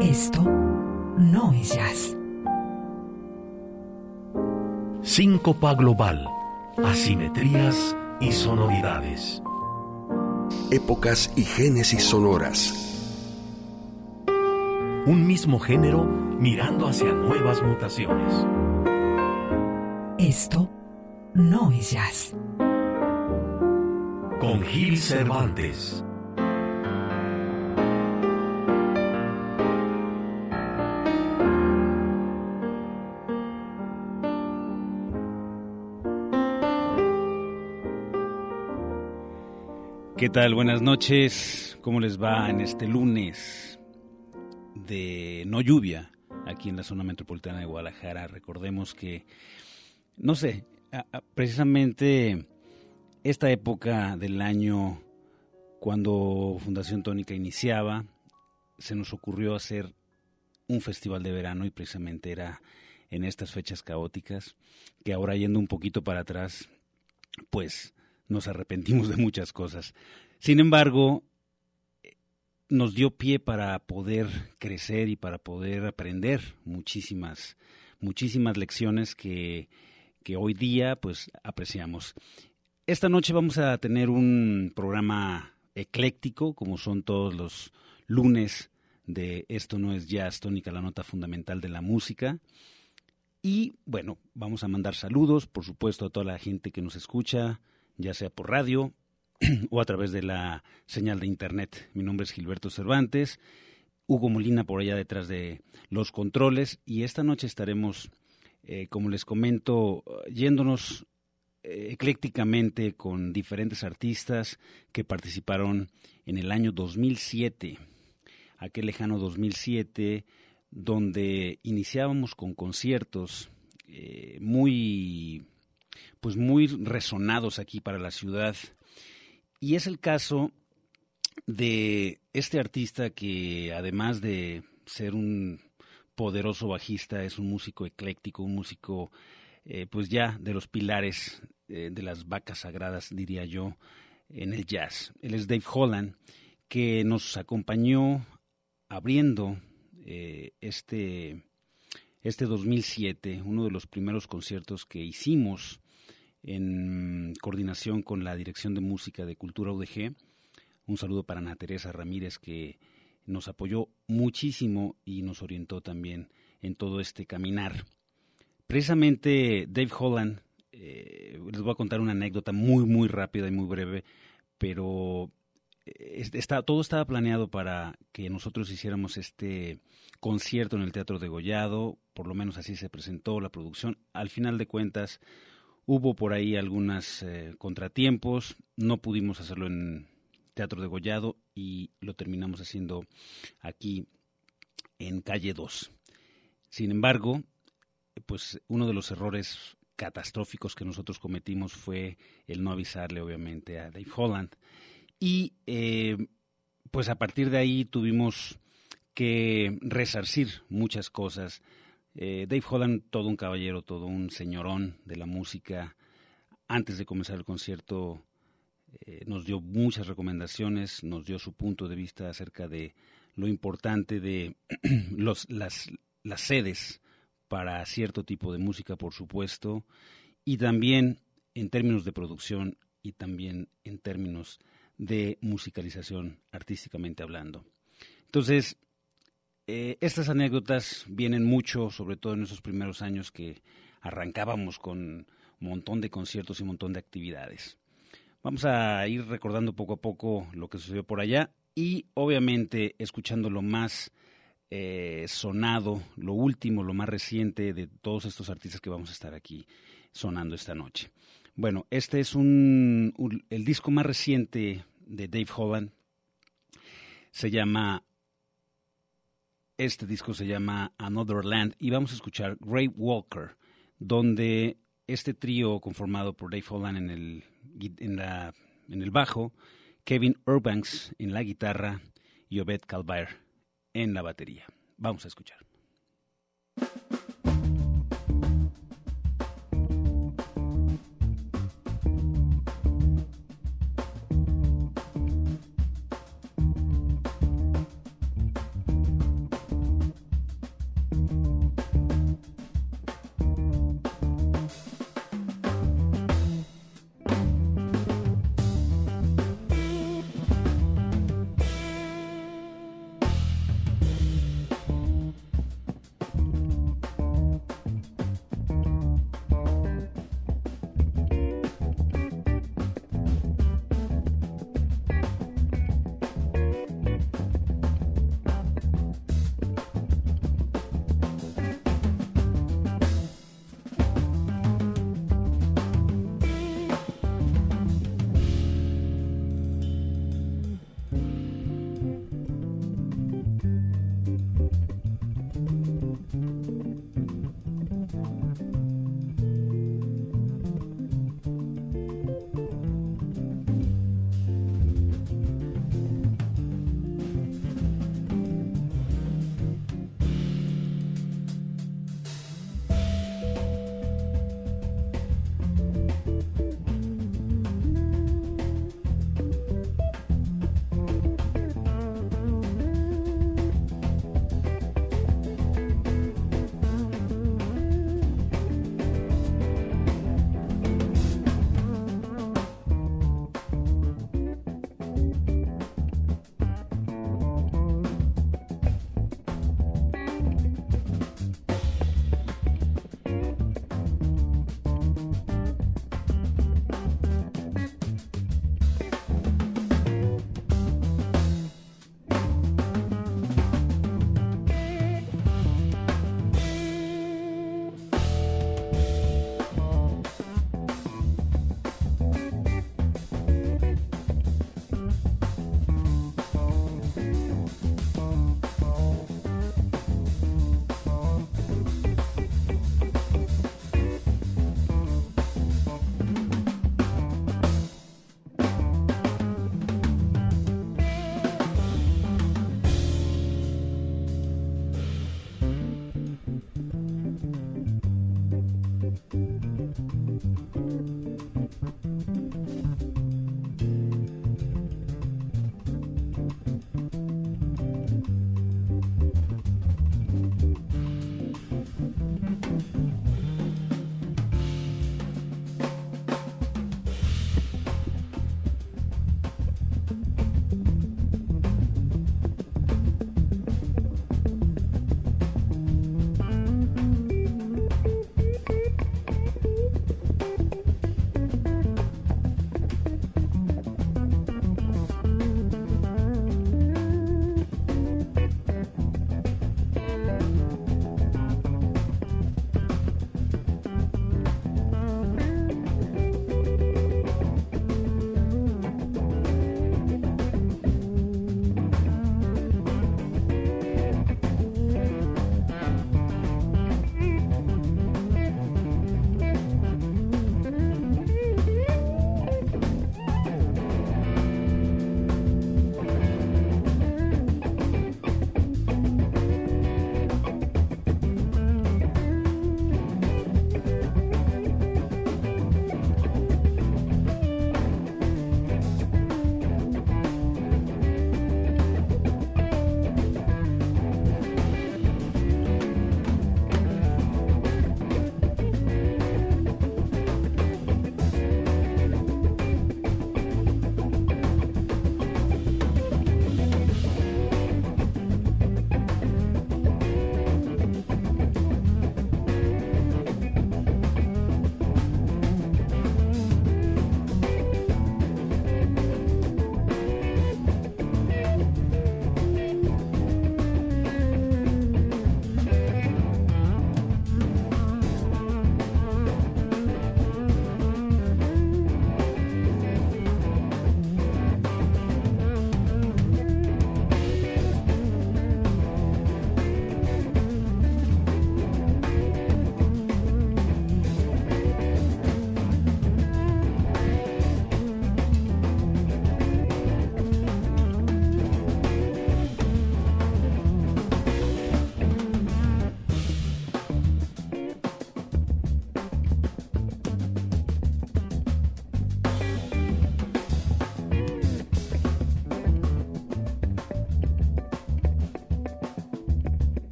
Esto no es jazz. Síncopa global, asimetrías y sonoridades. Épocas y génesis sonoras. Un mismo género mirando hacia nuevas mutaciones. Esto no es jazz. Con Gil Cervantes. ¿Qué tal? Buenas noches. ¿Cómo les va en este lunes de no lluvia aquí en la zona metropolitana de Guadalajara? Recordemos que, no sé, precisamente esta época del año, cuando Fundación Tónica iniciaba, se nos ocurrió hacer un festival de verano y precisamente era en estas fechas caóticas, que ahora yendo un poquito para atrás, pues nos arrepentimos de muchas cosas. Sin embargo, nos dio pie para poder crecer y para poder aprender muchísimas lecciones que hoy día pues apreciamos. Esta noche vamos a tener un programa ecléctico, como son todos los lunes de Esto no es jazz, tónica, la nota fundamental de la música. Y bueno, vamos a mandar saludos, por supuesto, a toda la gente que nos escucha, ya sea por radio o a través de la señal de internet. Mi nombre es Gilberto Cervantes, Hugo Molina por allá detrás de los controles, y esta noche estaremos, como les comento, yéndonos eclécticamente con diferentes artistas que participaron en el año 2007, aquel lejano 2007, donde iniciábamos con conciertos muy resonados aquí para la ciudad. Y es el caso de este artista que, además de ser un poderoso bajista, es un músico ecléctico, un músico pues ya de los pilares de las vacas sagradas, diría yo, en el jazz. Él es Dave Holland, que nos acompañó abriendo este 2007, uno de los primeros conciertos que hicimos en coordinación con la Dirección de Música de Cultura UDG. Un saludo para Ana Teresa Ramírez, que nos apoyó muchísimo y nos orientó también en todo este caminar. Precisamente Dave Holland, les voy a contar una anécdota muy rápida y muy breve, pero todo estaba planeado para que nosotros hiciéramos este concierto en el Teatro Degollado, por lo menos así se presentó la producción. Al final de cuentas hubo por ahí algunos contratiempos, no pudimos hacerlo en Teatro Degollado y lo terminamos haciendo aquí en Calle 2. Sin embargo, pues uno de los errores catastróficos que nosotros cometimos fue el no avisarle obviamente a Dave Holland. Y pues a partir de ahí tuvimos que resarcir muchas cosas. Dave Holland, todo un caballero, todo un señorón de la música. Antes de comenzar el concierto nos dio muchas recomendaciones, nos dio su punto de vista acerca de lo importante de las sedes para cierto tipo de música, por supuesto, y también en términos de producción y también en términos de musicalización, artísticamente hablando. Entonces, estas anécdotas vienen mucho, sobre todo en esos primeros años que arrancábamos con un montón de conciertos y un montón de actividades. Vamos a ir recordando poco a poco lo que sucedió por allá y obviamente escuchando lo más sonado, lo último, lo más reciente de todos estos artistas que vamos a estar aquí sonando esta noche. Bueno, este es el disco más reciente de Dave Holland. Este disco se llama Another Land y vamos a escuchar Great Walker, donde este trío conformado por Dave Holland en el bajo, Kevin Eubanks en la guitarra y Obed Calvaire en la batería. Vamos a escuchar.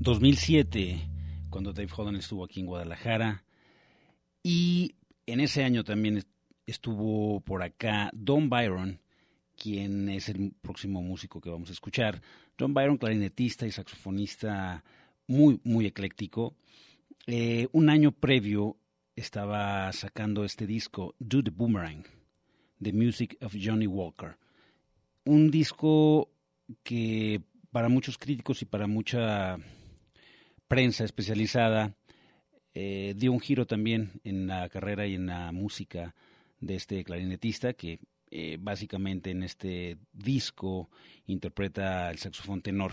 2007, cuando Dave Holland estuvo aquí en Guadalajara. Y en ese año también estuvo por acá Don Byron, quien es el próximo músico que vamos a escuchar. Don Byron, clarinetista y saxofonista muy, muy ecléctico. Un año previo estaba sacando este disco, Do the Boomerang, The Music of Johnny Walker. Un disco que para muchos críticos y para mucha prensa especializada dio un giro también en la carrera y en la música de este clarinetista que básicamente en este disco interpreta el saxofón tenor.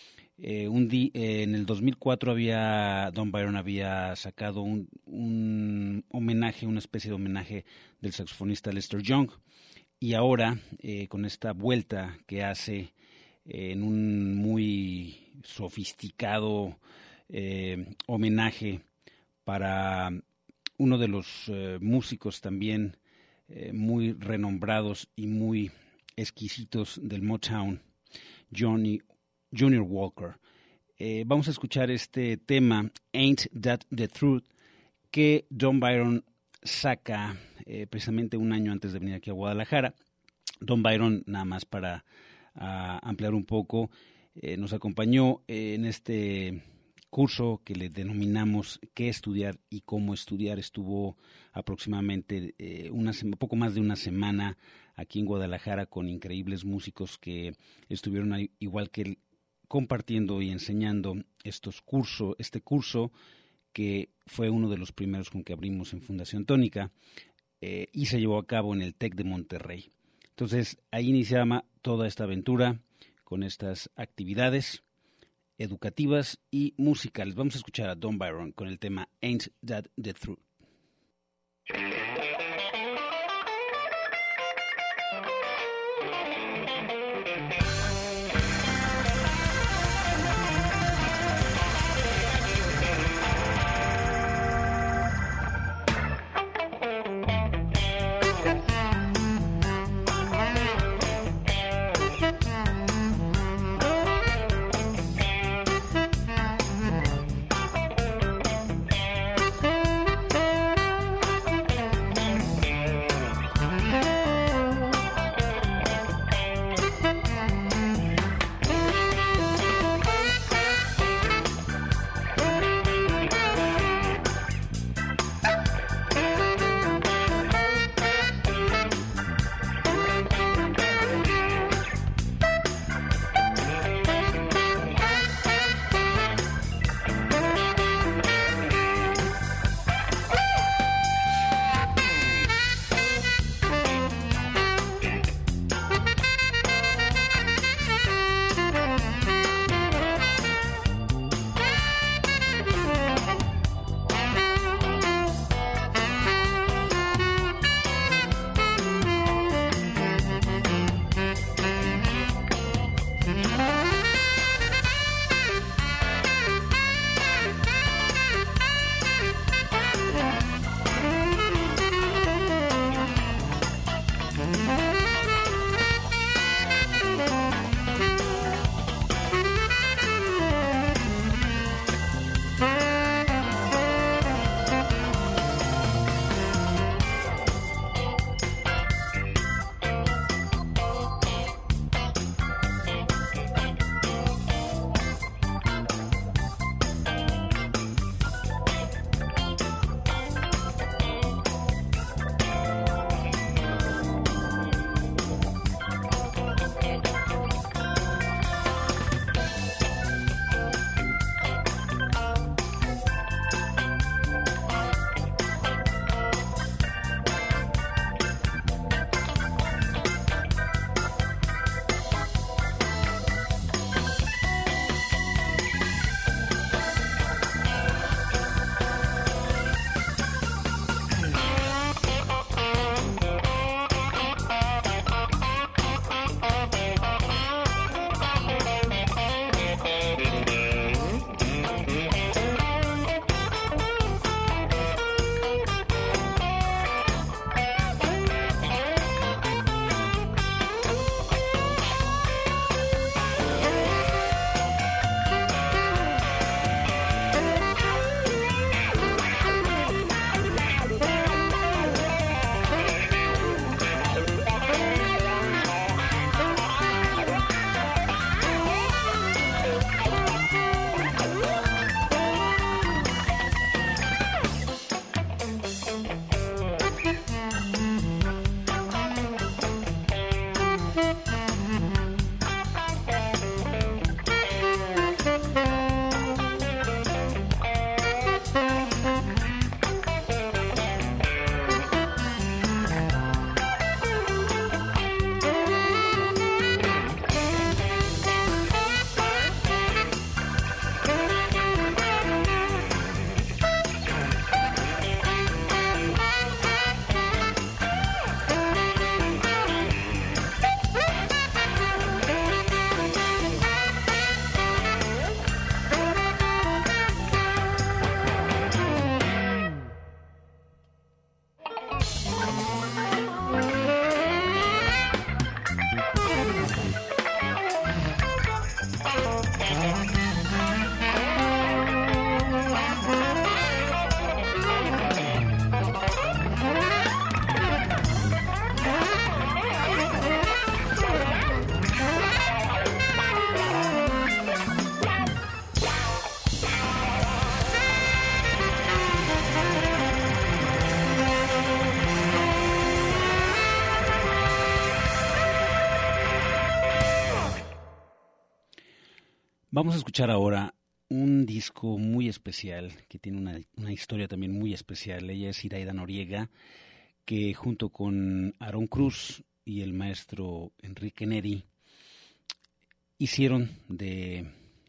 En el 2004 Don Byron había sacado un homenaje, una especie de homenaje del saxofonista Lester Young, y ahora con esta vuelta que hace en un muy sofisticado homenaje para uno de los músicos también muy renombrados y muy exquisitos del Motown, Junior Walker. Vamos a escuchar este tema, Ain't That the Truth, que Don Byron saca precisamente un año antes de venir aquí a Guadalajara. Don Byron, nada más para ampliar un poco, nos acompañó en este curso que le denominamos ¿Qué estudiar y cómo estudiar? Estuvo aproximadamente poco más de una semana aquí en Guadalajara con increíbles músicos que estuvieron ahí, igual que él, compartiendo y enseñando este curso que fue uno de los primeros con que abrimos en Fundación Tónica y se llevó a cabo en el TEC de Monterrey. Entonces ahí iniciaba toda esta aventura con estas actividades educativas y musicales. Vamos a escuchar a Don Byron con el tema Ain't That the Truth. Vamos a escuchar ahora un disco muy especial, que tiene una historia también muy especial. Ella es Iraida Noriega, que junto con Aaron Cruz y el maestro Enrique Neri hicieron de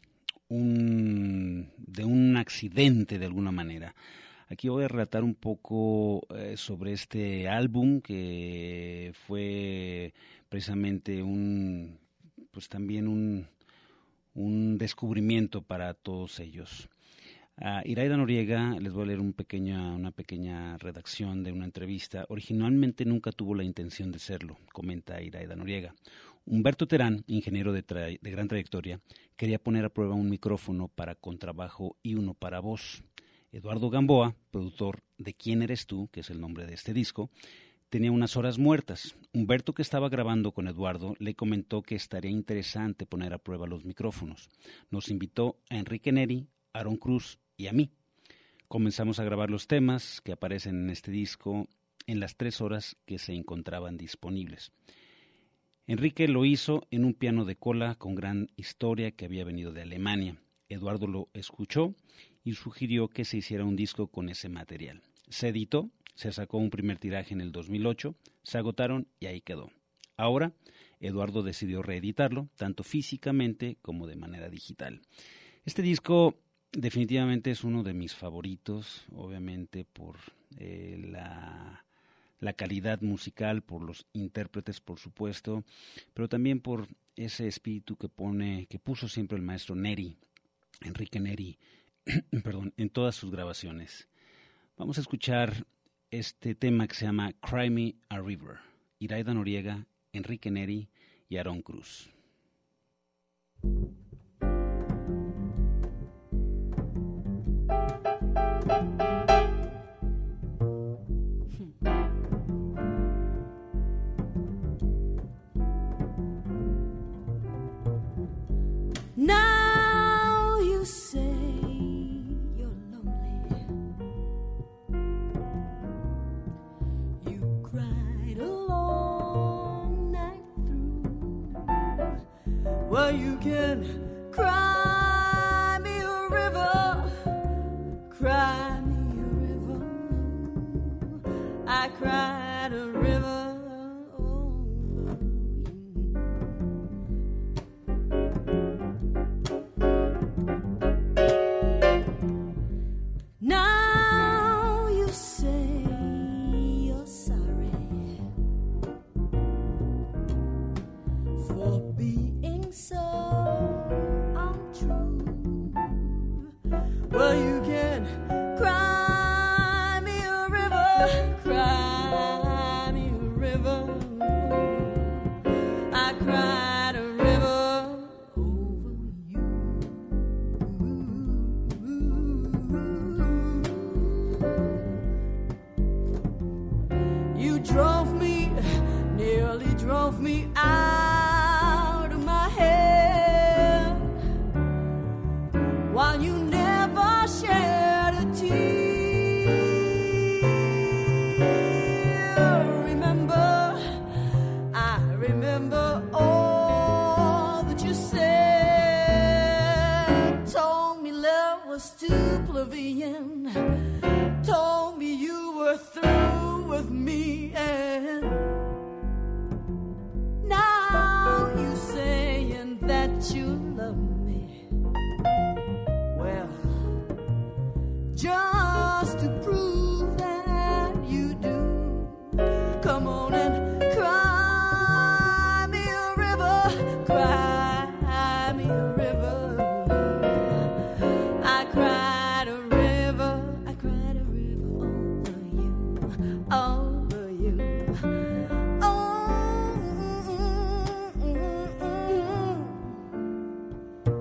un accidente de alguna manera. Aquí voy a relatar un poco sobre este álbum, que fue precisamente también un descubrimiento para todos ellos. Iraida Noriega, les voy a leer una pequeña redacción de una entrevista. Originalmente nunca tuvo la intención de serlo, comenta Iraida Noriega. Humberto Terán, ingeniero de gran trayectoria, quería poner a prueba un micrófono para contrabajo y uno para voz. Eduardo Gamboa, productor de ¿Quién eres tú?, que es el nombre de este disco, tenía unas horas muertas. Humberto, que estaba grabando con Eduardo, le comentó que estaría interesante poner a prueba los micrófonos. Nos invitó a Enrique Neri, Aaron Cruz y a mí. Comenzamos a grabar los temas que aparecen en este disco en las 3 horas que se encontraban disponibles. Enrique lo hizo en un piano de cola con gran historia que había venido de Alemania. Eduardo lo escuchó y sugirió que se hiciera un disco con ese material. Se editó, se sacó un primer tiraje en el 2008, se agotaron y ahí quedó. Ahora, Eduardo decidió reeditarlo, tanto físicamente como de manera digital. Este disco definitivamente es uno de mis favoritos, obviamente por la calidad musical, por los intérpretes, por supuesto, pero también por ese espíritu que puso siempre el maestro Neri, Enrique Neri, en todas sus grabaciones. Vamos a escuchar este tema que se llama Cry Me a River. Iraida Noriega, Enrique Neri y Aaron Cruz. Now you say you're lonely. You cried a long night through. Well, you can cry me a river, cry me a river. I cried a river. Now you say you're sorry for being so untrue. Well, you can cry me a river, cry me a river. I cried a river over you. You nearly drove me out of my head, while you never shed a tear. I remember all that you said. Told me love was too plebeian, told me you were through with me, and now you saying that you love me. Well, just to prove that you do, come on and cry me a river, cry me a river. I cried a river, I cried a river over you, oh.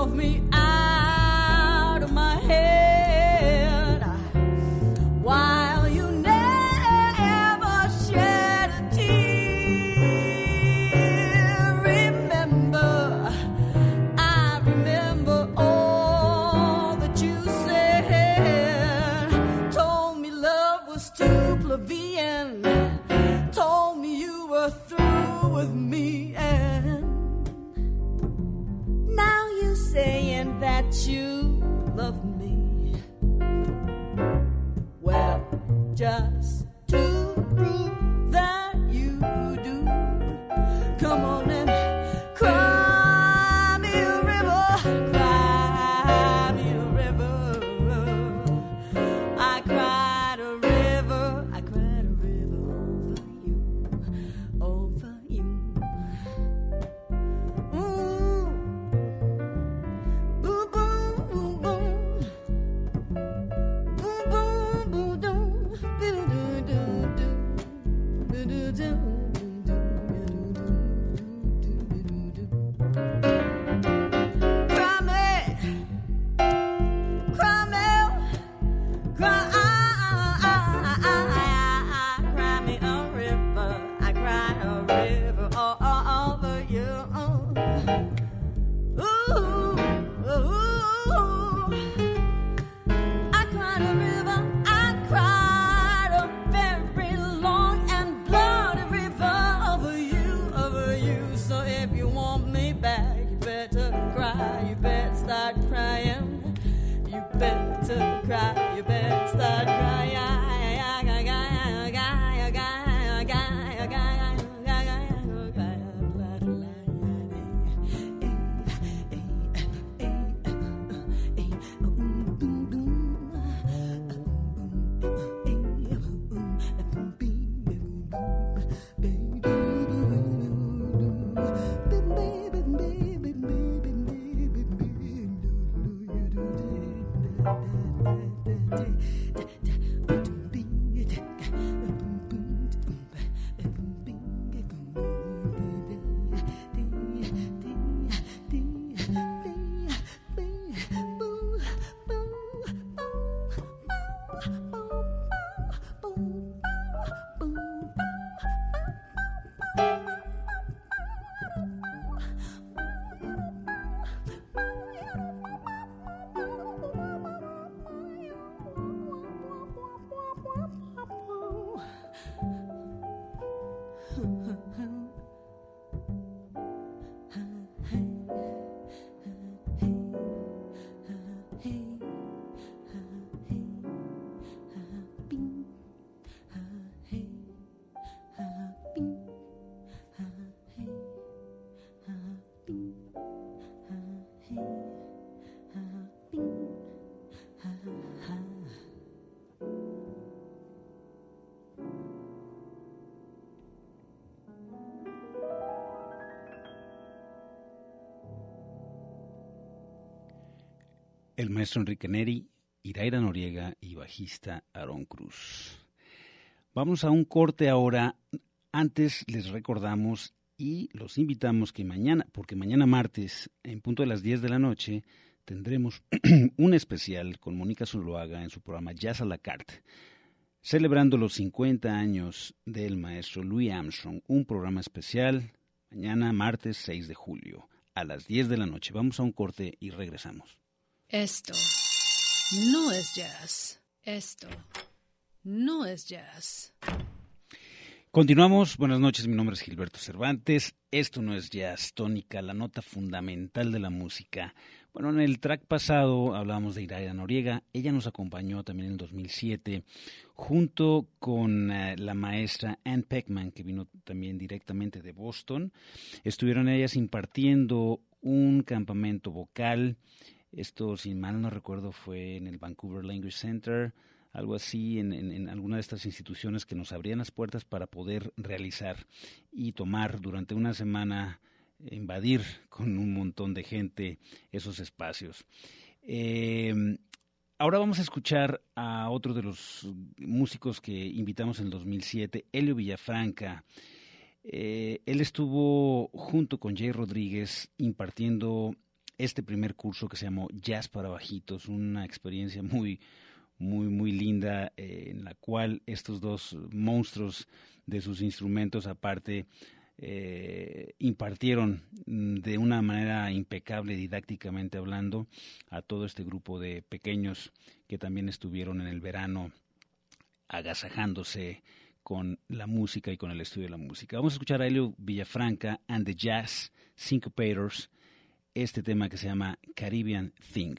drove me out of my head. While you never shed a tear, remember, I remember all that you said. Told me love was too plebeian, told me you were through with me, and now you're saying that you love me. Well, just to prove that you do, come on and cry me a river, cry me a river. I cried a river, I cried a river over you, over you. Ooh. Boom, boom, boom, boom. Boom, boom, boom, boom. Boo-doo-doo-doo. Boo-doo-doo-doo-doo-doo-doo-doo-doo-doo. Cry me, cry me, cry me a river. I cried a river all over you. Ooh, ooh. I cried a river. I cried a very long and bloody river over you. So if you want me back, you better cry. You better start crying. You better cry. You better start crying. El maestro Enrique Neri, Iraira Noriega y bajista Aarón Cruz. Vamos a un corte ahora. Antes les recordamos y los invitamos que mañana, porque mañana martes, en punto de las 10 de la noche, tendremos un especial con Mónica Zuloaga en su programa Jazz à la Carte, celebrando los 50 años del maestro Louis Armstrong. Un programa especial mañana martes 6 de julio a las 10 de la noche. Vamos a un corte y regresamos. Esto no es jazz. Esto no es jazz. Continuamos. Buenas noches, mi nombre es Gilberto Cervantes. Esto no es jazz, tónica, la nota fundamental de la música. Bueno, en el track pasado hablábamos de Iraira Noriega. Ella nos acompañó también en el 2007, junto con la maestra Ann Peckman, que vino también directamente de Boston. Estuvieron ellas impartiendo un campamento vocal. Esto, si mal no recuerdo, fue en el Vancouver Language Center, algo así, en alguna de estas instituciones que nos abrían las puertas para poder realizar y tomar durante una semana, invadir con un montón de gente esos espacios. Ahora vamos a escuchar a otro de los músicos que invitamos en el 2007, Elio Villafranca. Él estuvo junto con Jay Rodríguez impartiendo este primer curso que se llamó Jazz para Bajitos, una experiencia muy linda, en la cual estos dos monstruos de sus instrumentos aparte impartieron de una manera impecable, didácticamente hablando, a todo este grupo de pequeños que también estuvieron en el verano agasajándose con la música y con el estudio de la música. Vamos a escuchar a Helio Villafranca and the Jazz Syncopators, este tema que se llama Caribbean Thing.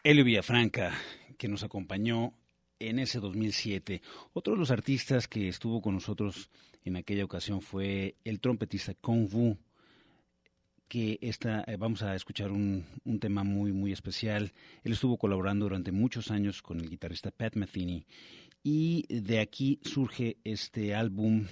Elio Villafranca, que nos acompañó en ese 2007. Otro de los artistas que estuvo con nosotros en aquella ocasión fue el trompetista Kung Fu, que vamos a escuchar un tema muy, muy especial. Él estuvo colaborando durante muchos años con el guitarrista Pat Metheny, y de aquí surge este álbum,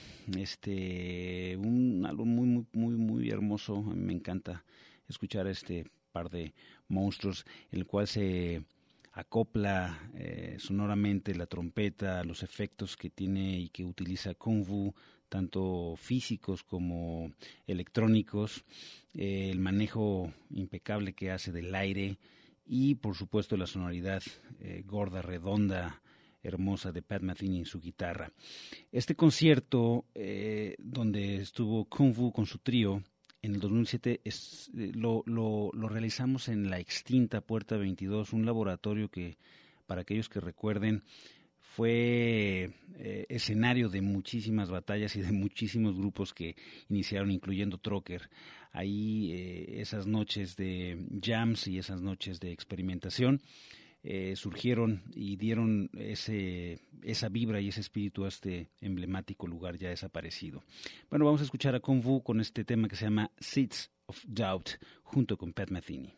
un álbum muy, muy, muy, muy hermoso. A mí me encanta escuchar este par de monstruos, en el cual se acopla sonoramente la trompeta, los efectos que tiene y que utiliza Kung Fu, tanto físicos como electrónicos, el manejo impecable que hace del aire y por supuesto la sonoridad gorda, redonda, hermosa de Pat Metheny en su guitarra. Este concierto donde estuvo Kung Fu con su trío en el 2007 lo realizamos en la extinta Puerta 22, un laboratorio que, para aquellos que recuerden, fue escenario de muchísimas batallas y de muchísimos grupos que iniciaron, incluyendo Trocker. Ahí esas noches de jams y esas noches de experimentación surgieron y dieron esa vibra y ese espíritu a este emblemático lugar ya desaparecido. Bueno, vamos a escuchar a Kung Fu con este tema que se llama Seeds of Doubt, junto con Pat Metheny.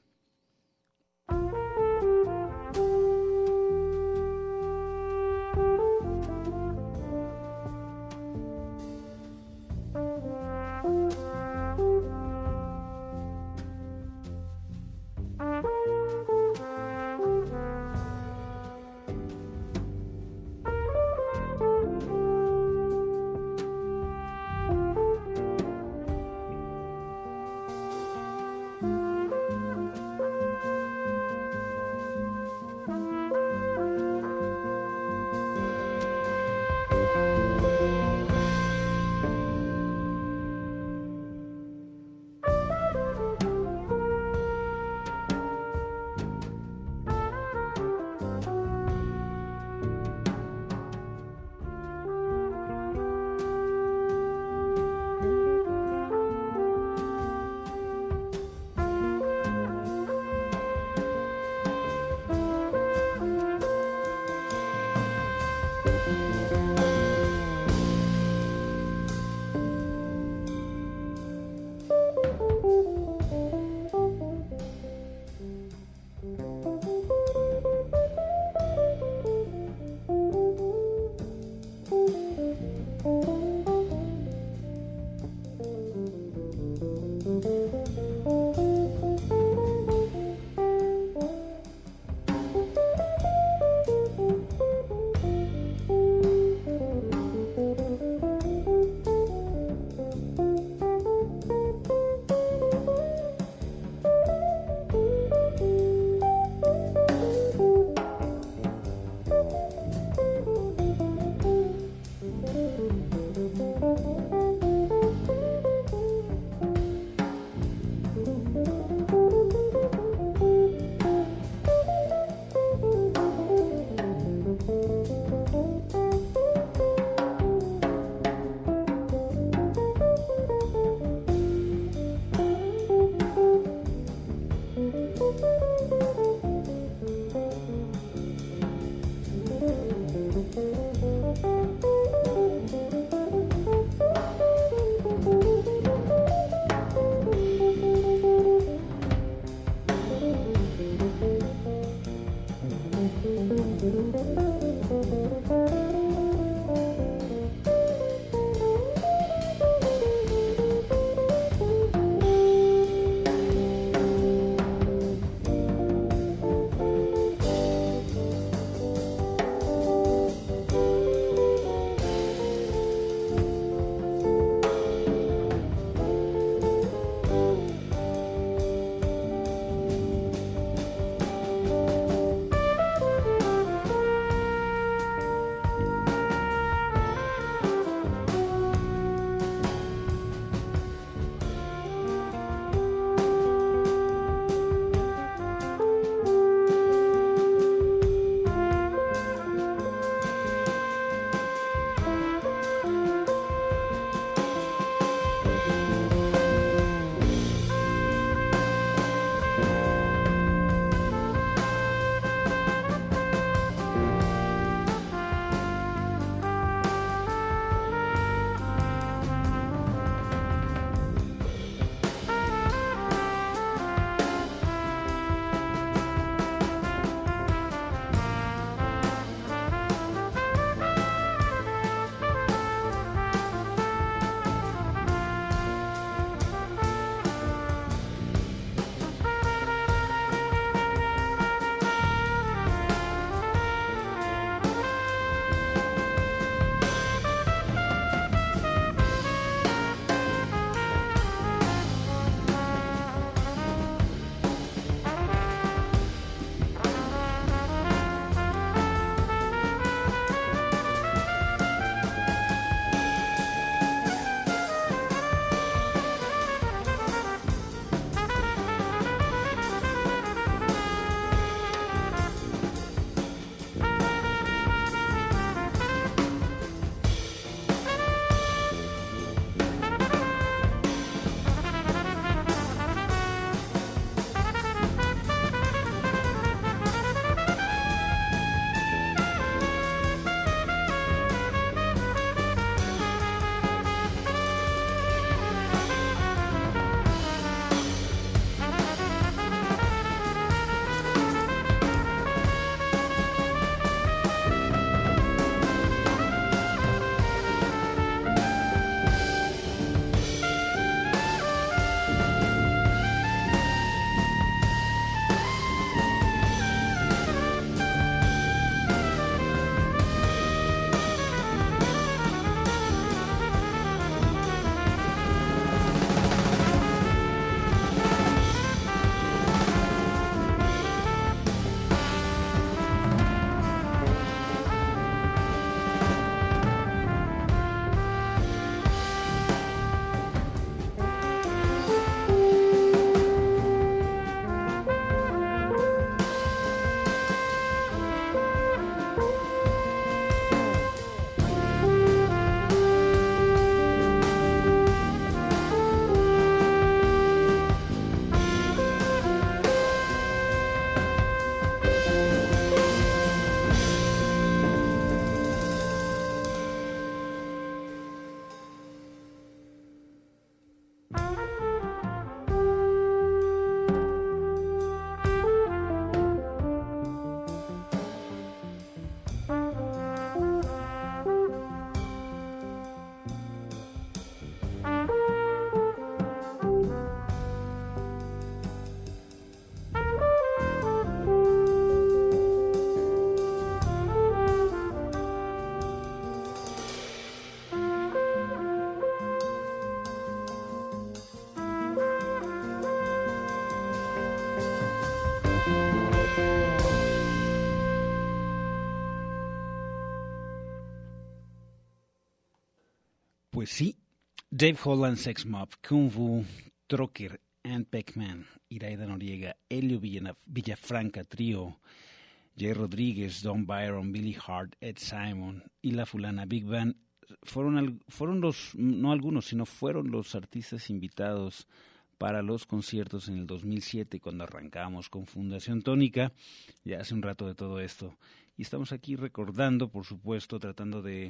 Pues sí, Dave Holland, Sex Mob, Kung Fu, Trocker, Ant Beckman, Iraida Noriega, Helio Villafranca, Trío, Jay Rodríguez, Don Byron, Billy Hart, Ed Simon y La Fulana Big Band fueron los, no algunos, sino fueron los artistas invitados para los conciertos en el 2007 cuando arrancamos con Fundación Tónica. Ya hace un rato de todo esto. Y estamos aquí recordando, por supuesto, tratando de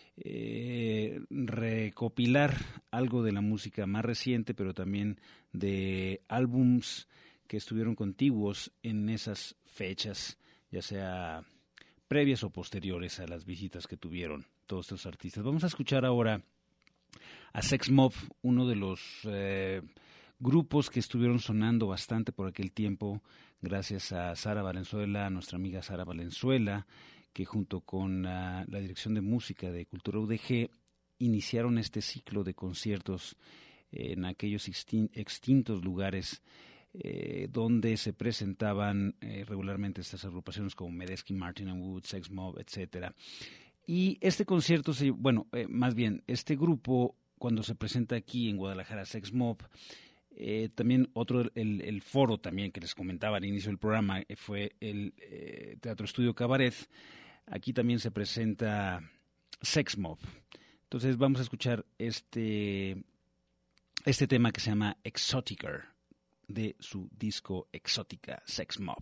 recopilar algo de la música más reciente, pero también de álbums que estuvieron contiguos en esas fechas, ya sea previas o posteriores a las visitas que tuvieron todos estos artistas. Vamos a escuchar ahora a Sex Mob, uno de los grupos que estuvieron sonando bastante por aquel tiempo, gracias a Sara Valenzuela, nuestra amiga Sara Valenzuela, que junto con la Dirección de Música de Cultura UDG iniciaron este ciclo de conciertos en aquellos extintos lugares donde se presentaban regularmente estas agrupaciones como Medeski, Martin and Wood, Sex Mob, etcétera. Y este concierto, este grupo, cuando se presenta aquí en Guadalajara, Sex Mob, también el foro también que les comentaba al inicio del programa fue el Teatro Estudio Cabaret. Aquí también se presenta Sex Mob. Entonces vamos a escuchar este tema que se llama Exotica, de su disco Exótica, Sex Mob.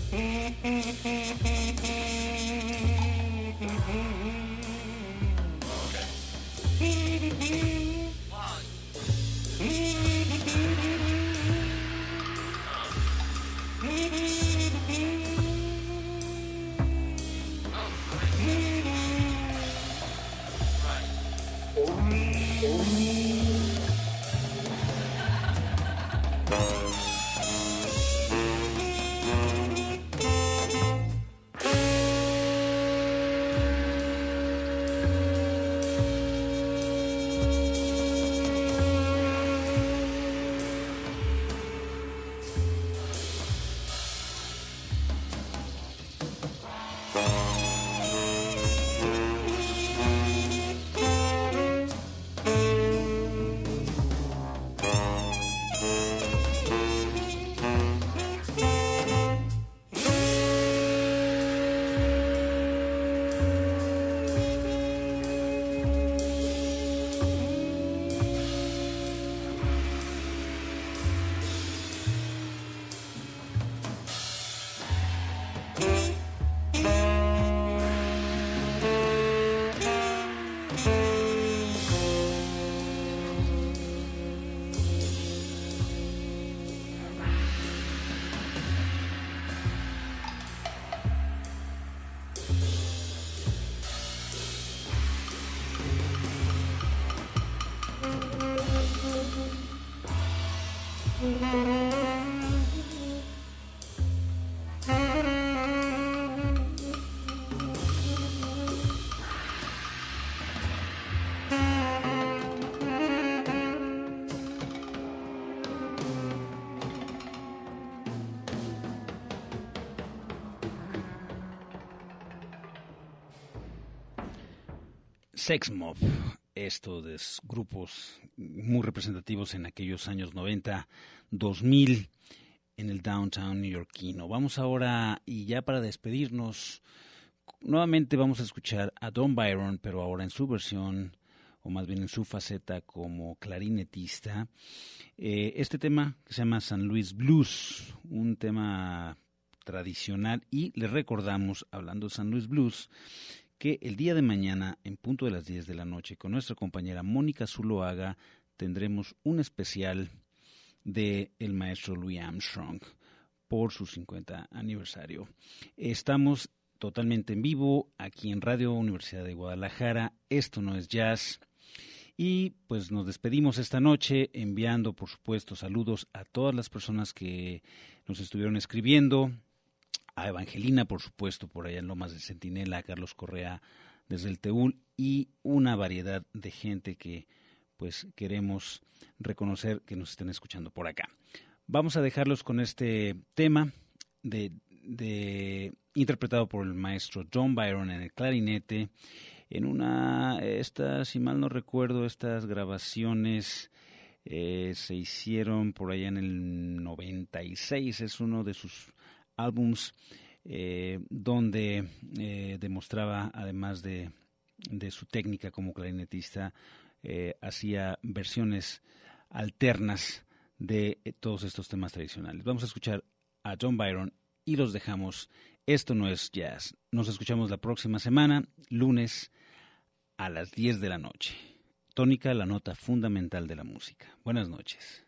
Sex Mob, esto de grupos muy representativos en aquellos años 90, 2000 en el downtown neoyorquino. Vamos ahora, y ya para despedirnos, nuevamente vamos a escuchar a Don Byron, pero ahora en su versión, o más bien en su faceta como clarinetista. Este tema que se llama San Luis Blues, un tema tradicional, y les recordamos, hablando de San Luis Blues, que el día de mañana, en punto de las 10 de la noche, con nuestra compañera Mónica Zuloaga, tendremos un especial de el maestro Louis Armstrong por su 50 aniversario. Estamos totalmente en vivo aquí en Radio Universidad de Guadalajara. Esto no es jazz. Y pues nos despedimos esta noche enviando, por supuesto, saludos a todas las personas que nos estuvieron escribiendo. A Evangelina, por supuesto, por allá en Lomas de Centinela, a Carlos Correa desde el Teúl, y una variedad de gente que pues queremos reconocer que nos estén escuchando por acá. Vamos a dejarlos con este tema interpretado por el maestro Don Byron en el clarinete, en si mal no recuerdo, estas grabaciones se hicieron por allá en el 96, es uno de sus álbums donde demostraba, además de su técnica como clarinetista, hacía versiones alternas de todos estos temas tradicionales. Vamos a escuchar a Don Byron y los dejamos. Esto no es jazz. Nos escuchamos la próxima semana, lunes a las 10 de la noche. Tónica, la nota fundamental de la música. Buenas noches.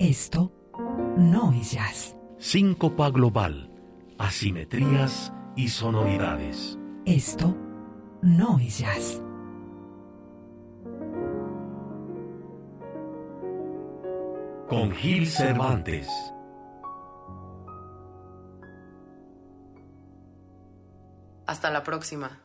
Esto no es jazz. Síncopa global, asimetrías y sonoridades. Esto no es jazz. Con Gil Cervantes. Hasta la próxima.